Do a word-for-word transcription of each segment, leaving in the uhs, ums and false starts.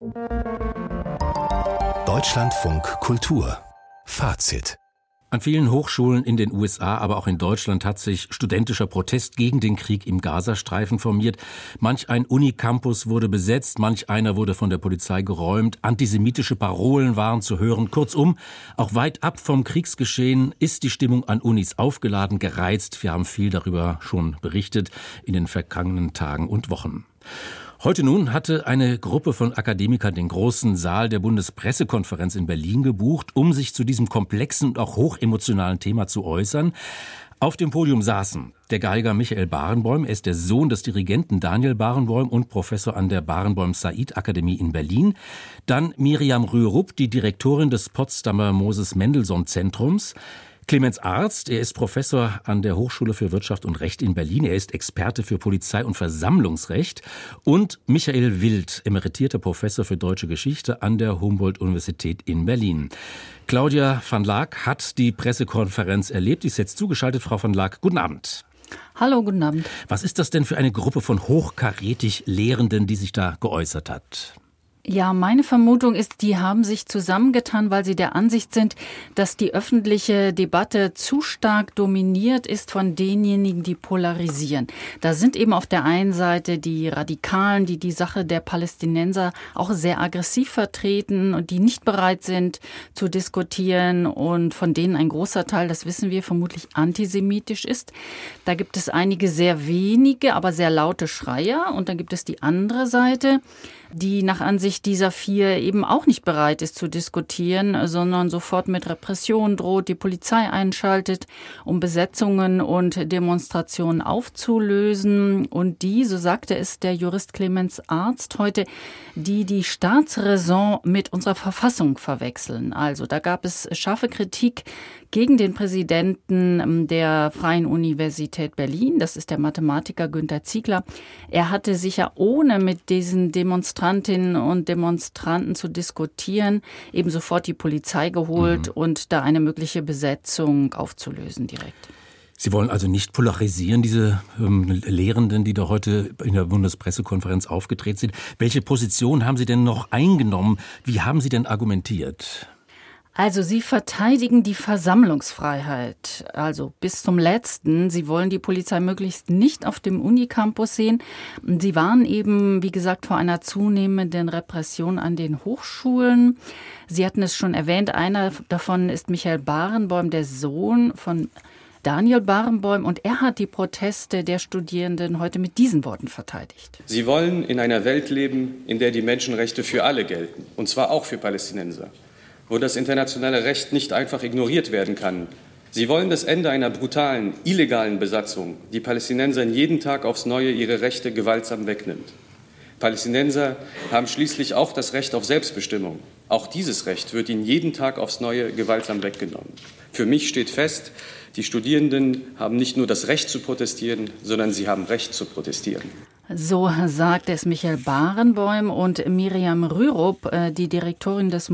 Deutschlandfunk Kultur Fazit. An vielen Hochschulen in den U S A, aber auch in Deutschland hat sich studentischer Protest gegen den Krieg im Gazastreifen formiert. Manch ein Unicampus wurde besetzt, manch einer wurde von der Polizei geräumt, antisemitische Parolen waren zu hören. Kurzum, auch weit ab vom Kriegsgeschehen ist die Stimmung an Unis aufgeladen, gereizt. Wir haben viel darüber schon berichtet in den vergangenen Tagen und Wochen. Heute nun hatte eine Gruppe von Akademikern den großen Saal der Bundespressekonferenz in Berlin gebucht, um sich zu diesem komplexen und auch hochemotionalen Thema zu äußern. Auf dem Podium saßen der Geiger Michael Barenboim, er ist der Sohn des Dirigenten Daniel Barenboim und Professor an der Barenboim-Said-Akademie in Berlin. Dann Miriam Rürup, die Direktorin des Potsdamer Moses-Mendelssohn-Zentrums. Clemens Arzt, er ist Professor an der Hochschule für Wirtschaft und Recht in Berlin. Er ist Experte für Polizei- und Versammlungsrecht. Und Michael Wild, emeritierter Professor für Deutsche Geschichte an der Humboldt-Universität in Berlin. Claudia van Laak hat die Pressekonferenz erlebt. Die ist jetzt zugeschaltet. Frau van Laak, guten Abend. Hallo, guten Abend. Was ist das denn für eine Gruppe von hochkarätig Lehrenden, die sich da geäußert hat? Ja, meine Vermutung ist, die haben sich zusammengetan, weil sie der Ansicht sind, dass die öffentliche Debatte zu stark dominiert ist von denjenigen, die polarisieren. Da sind eben auf der einen Seite die Radikalen, die die Sache der Palästinenser auch sehr aggressiv vertreten und die nicht bereit sind zu diskutieren und von denen ein großer Teil, das wissen wir, vermutlich antisemitisch ist. Da gibt es einige sehr wenige, aber sehr laute Schreier und dann gibt es die andere Seite, die nach Ansicht dieser vier eben auch nicht bereit ist zu diskutieren, sondern sofort mit Repression droht, die Polizei einschaltet, um Besetzungen und Demonstrationen aufzulösen. Und die, so sagte es der Jurist Clemens Arzt heute, die die Staatsräson mit unserer Verfassung verwechseln. Also da gab es scharfe Kritik gegen den Präsidenten der Freien Universität Berlin, das ist der Mathematiker Günter Ziegler. Er hatte sich ja, ohne mit diesen Demonstrantinnen und Demonstranten zu diskutieren, eben sofort die Polizei geholt mhm. und da eine mögliche Besetzung aufzulösen direkt. Sie wollen also nicht polarisieren, diese ähm, Lehrenden, die da heute in der Bundespressekonferenz aufgetreten sind. Welche Position haben Sie denn noch eingenommen? Wie haben Sie denn argumentiert? Also sie verteidigen die Versammlungsfreiheit, also bis zum Letzten. Sie wollen die Polizei möglichst nicht auf dem Unicampus sehen. Sie warnen eben, wie gesagt, vor einer zunehmenden Repression an den Hochschulen. Sie hatten es schon erwähnt, einer davon ist Michael Barenboim, der Sohn von Daniel Barenboim, und er hat die Proteste der Studierenden heute mit diesen Worten verteidigt. Sie wollen in einer Welt leben, in der die Menschenrechte für alle gelten, und zwar auch für Palästinenser, wo das internationale Recht nicht einfach ignoriert werden kann. Sie wollen das Ende einer brutalen, illegalen Besatzung, die Palästinensern jeden Tag aufs Neue ihre Rechte gewaltsam wegnimmt. Palästinenser haben schließlich auch das Recht auf Selbstbestimmung. Auch dieses Recht wird ihnen jeden Tag aufs Neue gewaltsam weggenommen. Für mich steht fest, die Studierenden haben nicht nur das Recht zu protestieren, sondern sie haben Recht zu protestieren. So sagt es Michael Barenboim. Und Miriam Rürup, die Direktorin des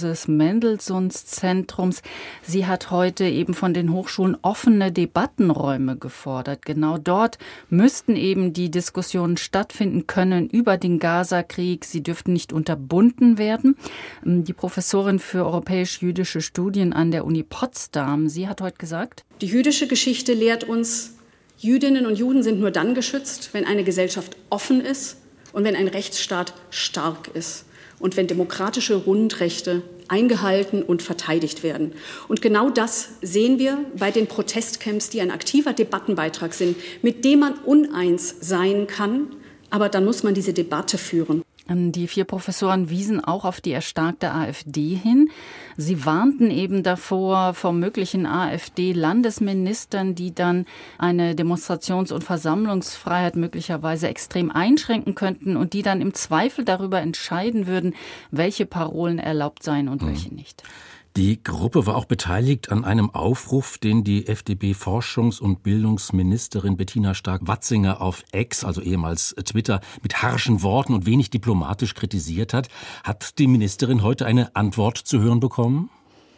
Moses-Mendelssohn-Zentrums, sie hat heute eben von den Hochschulen offene Debattenräume gefordert. Genau dort müssten eben die Diskussionen stattfinden können über den Gaza-Krieg. Sie dürften nicht unterbunden werden. Die Professorin für europäisch-jüdische Studien an der Uni Potsdam, sie hat heute gesagt: Die jüdische Geschichte lehrt uns, Jüdinnen und Juden sind nur dann geschützt, wenn eine Gesellschaft offen ist und wenn ein Rechtsstaat stark ist und wenn demokratische Grundrechte eingehalten und verteidigt werden. Und genau das sehen wir bei den Protestcamps, die ein aktiver Debattenbeitrag sind, mit dem man uneins sein kann, aber dann muss man diese Debatte führen. Die vier Professoren wiesen auch auf die erstarkte AfD hin. Sie warnten eben davor, vor möglichen AfD-Landesministern, die dann eine Demonstrations- und Versammlungsfreiheit möglicherweise extrem einschränken könnten und die dann im Zweifel darüber entscheiden würden, welche Parolen erlaubt seien und welche nicht. Die Gruppe war auch beteiligt an einem Aufruf, den die F D P-Forschungs- und Bildungsministerin Bettina Stark-Watzinger auf X, also ehemals Twitter, mit harschen Worten und wenig diplomatisch kritisiert hat. Hat die Ministerin heute eine Antwort zu hören bekommen?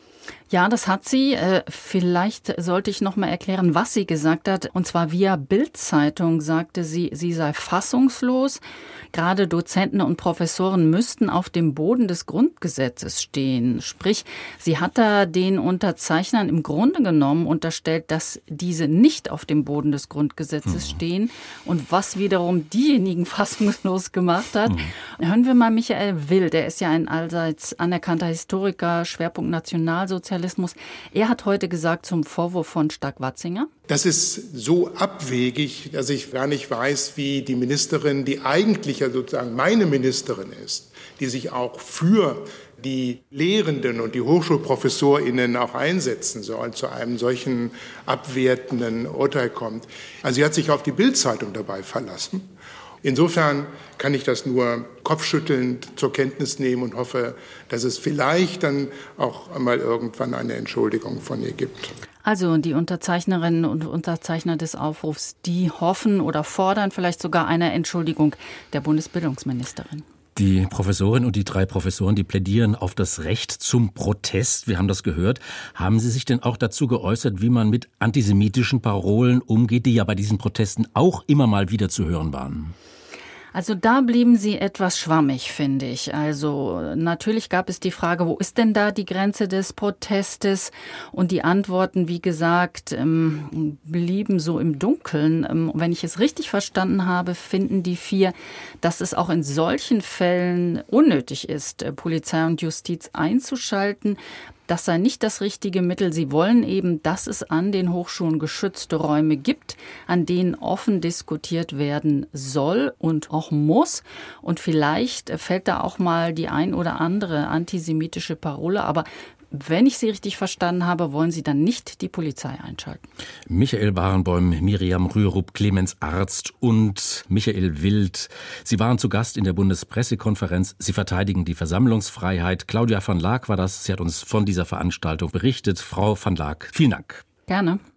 Ja, das hat sie. Vielleicht sollte ich noch mal erklären, was sie gesagt hat. Und zwar via Bild-Zeitung sagte sie, sie sei fassungslos. Gerade Dozenten und Professoren müssten auf dem Boden des Grundgesetzes stehen. Sprich, sie hat da den Unterzeichnern im Grunde genommen unterstellt, dass diese nicht auf dem Boden des Grundgesetzes hm. stehen. Und was wiederum diejenigen fassungslos gemacht hat. Hm. Hören wir mal Michael Wild. Er ist ja ein allseits anerkannter Historiker, Schwerpunkt Nationalsozialismus. Er hat heute gesagt zum Vorwurf von Stark-Watzinger: Das ist so abwegig, dass ich gar nicht weiß, wie die Ministerin, die eigentlich ja sozusagen meine Ministerin ist, die sich auch für die Lehrenden und die HochschulprofessorInnen auch einsetzen soll, zu einem solchen abwertenden Urteil kommt. Also sie hat sich auf die Bild-Zeitung dabei verlassen. Insofern kann ich das nur kopfschüttelnd zur Kenntnis nehmen und hoffe, dass es vielleicht dann auch einmal irgendwann eine Entschuldigung von ihr gibt. Also die Unterzeichnerinnen und Unterzeichner des Aufrufs, die hoffen oder fordern vielleicht sogar eine Entschuldigung der Bundesbildungsministerin. Die Professorin und die drei Professoren, die plädieren auf das Recht zum Protest. Wir haben das gehört. Haben Sie sich denn auch dazu geäußert, wie man mit antisemitischen Parolen umgeht, die ja bei diesen Protesten auch immer mal wieder zu hören waren? Also da blieben sie etwas schwammig, finde ich. Also natürlich gab es die Frage, wo ist denn da die Grenze des Protestes? Und die Antworten, wie gesagt, ähm, blieben so im Dunkeln. Ähm, wenn ich es richtig verstanden habe, finden die vier, dass es auch in solchen Fällen unnötig ist, äh, Polizei und Justiz einzuschalten. Das sei nicht das richtige Mittel. Sie wollen eben, dass es an den Hochschulen geschützte Räume gibt, an denen offen diskutiert werden soll und auch muss. Und vielleicht fällt da auch mal die ein oder andere antisemitische Parole. Aber wenn ich Sie richtig verstanden habe, wollen Sie dann nicht die Polizei einschalten. Michael Barenboim, Miriam Rürup, Clemens Arzt und Michael Wild. Sie waren zu Gast in der Bundespressekonferenz. Sie verteidigen die Versammlungsfreiheit. Claudia van Laak war das. Sie hat uns von dieser Veranstaltung berichtet. Frau van Laak, vielen Dank. Gerne.